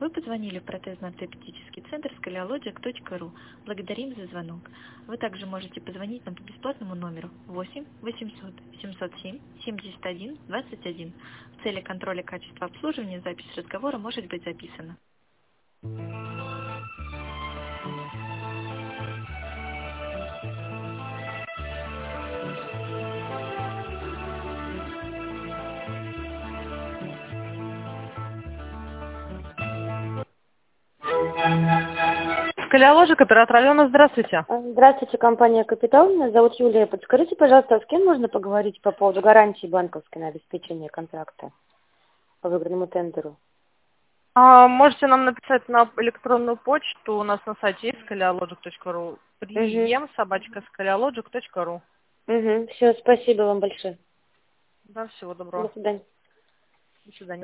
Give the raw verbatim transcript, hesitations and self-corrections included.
Вы позвонили в протезно-ортопедический центр сколиологик точка ру. Благодарим за звонок. Вы также можете позвонить нам по бесплатному номеру восемь восемьсот семьсот семь семьдесят один двадцать один. В цели контроля качества обслуживания запись разговора может быть записана. Сколиологик, оператор Алена, здравствуйте. Здравствуйте, компания «Капитал». Меня зовут Юлия. Подскажите, пожалуйста, с кем можно поговорить по поводу гарантии банковской на обеспечение контракта по выигранному тендеру? А, можете нам написать на электронную почту, у нас на сайте есть сколиологик точка ру, прием собачка сколиологик точка ру. Угу. Все, спасибо вам большое. Да, всего До доброго. свидания. До свидания.